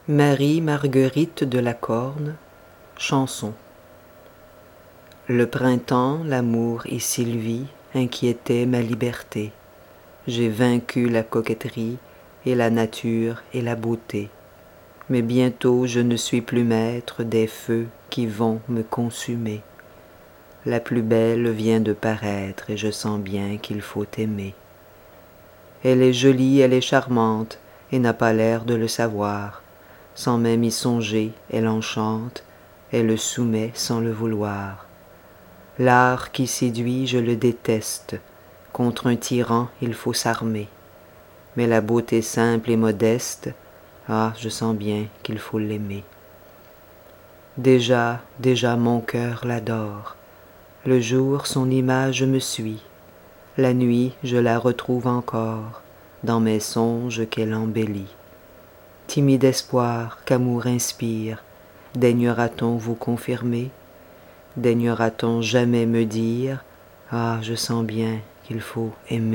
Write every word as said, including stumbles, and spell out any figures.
Marie-Marguerite de la Corne, chanson. Le printemps, l'amour et Sylvie inquiétaient ma liberté. J'ai vaincu la coquetterie et la nature et la beauté. Mais bientôt je ne suis plus maître des feux qui vont me consumer. La plus belle vient de paraître et je sens bien qu'il faut aimer. Elle est jolie, elle est charmante et n'a pas l'air de le savoir. Sans même y songer, elle enchante, elle le soumet sans le vouloir. L'art qui séduit, je le déteste. Contre un tyran, il faut s'armer. Mais la beauté simple et modeste, ah, je sens bien qu'il faut l'aimer. Déjà, déjà mon cœur l'adore. Le jour, son image me suit. La nuit, je la retrouve encore, dans mes songes qu'elle embellit. Timide espoir qu'amour inspire, daignera-t-on vous confirmer? Daignera-t-on jamais me dire « Ah, je sens bien qu'il faut aimer »